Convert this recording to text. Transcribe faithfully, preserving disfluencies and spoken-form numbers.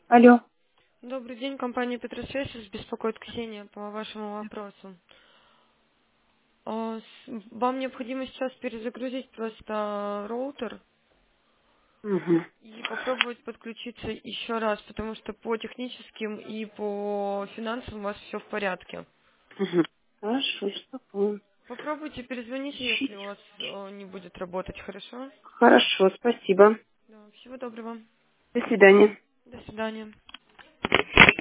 Алло. Добрый день, компания Петросвязь, беспокоит Ксения по вашему вопросу. А, с- Вам необходимо сейчас перезагрузить просто роутер Угу. и попробовать подключиться еще раз, потому что по техническим и по финансовым у вас все в порядке. Угу. Хорошо, спокойно. Попробуйте перезвоните, если у вас э, не будет работать, хорошо? Хорошо, спасибо. Да, всего доброго. До свидания. До свидания.